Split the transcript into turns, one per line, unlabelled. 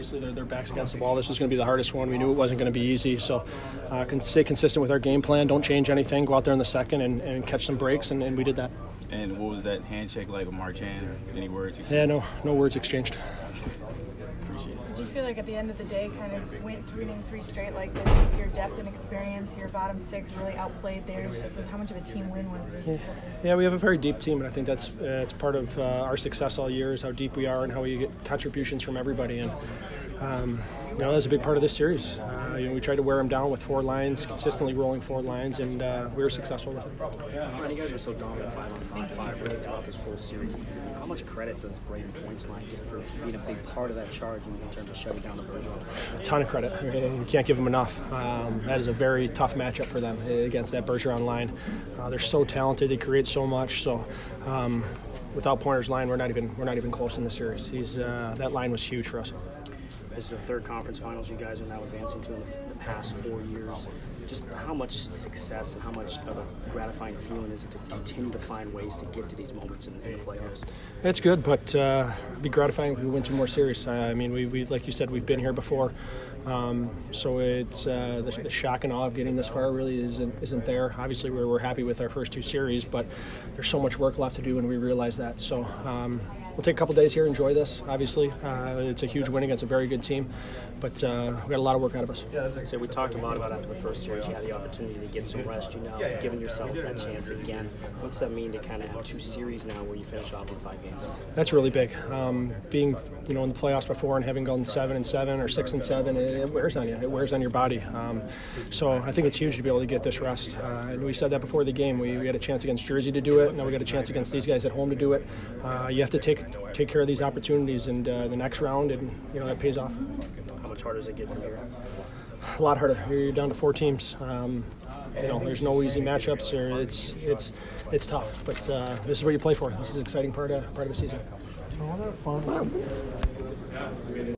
Their backs against the wall. This was going to be the hardest one. We knew it wasn't going to be easy. So stay consistent with our game plan. Don't change anything. Go out there in the second and catch some breaks, and we did that.
And what was that handshake like with Marchand? Any words exchanged?
Yeah, no words exchanged.
Appreciate it.
Did you feel like at the end of the day kind of went winning 3 straight like this, just your depth and experience, your bottom 6 really outplayed theirs? Just was how much of a team win was this?
Yeah, we have a very deep team, and I think that's it's part of our success all year is how deep we are and how we get contributions from everybody. And that's a big part of this series. We tried to wear them down with 4 lines, consistently rolling 4 lines, and we were successful with it.
You guys were so dominant 5-on-5 really throughout this whole series. How much credit does Brayden Point's line get for being a big part of that charge in terms of shutting down the Bergeron?
A ton of credit. You can't give them enough. That is a very tough matchup for them against that Bergeron line. They're so talented. They create so much. So without Pointer's line, we're not even close in the series. That line was huge for us.
This is the 3rd conference finals you guys are now advancing to in the past 4 years. Just how much success and how much of a gratifying feeling is it to continue to find ways to get to these moments in the playoffs?
It's good, but it'd be gratifying if we win 2 more series. We like you said, we've been here before. So it's the shock and awe of getting this far really isn't there. Obviously, we're happy with our first 2 series, but there's so much work left to do, and we realize that. So we'll take a couple days here, enjoy this. Obviously, it's a huge win against a very good team, but we've got a lot of work out of us.
So we talked a lot about after the first series, you had the opportunity to get some rest. Giving yourselves that chance again. What's that mean to kind of have 2 series now where you finish off in 5 games?
That's really big. Being in the playoffs before and having gone 7-7 or 6-7, it wears on you. It wears on your body. So I think it's huge to be able to get this rest. And we said that before the game. We had a chance against Jersey to do it. Now we got a chance against these guys at home to do it. You have to take care of these opportunities and the next round, and that pays off.
How much harder does it get from here?
A lot harder. You're down to 4 teams. There's no easy matchups. It's tough, but this is what you play for. This is an exciting part of the season.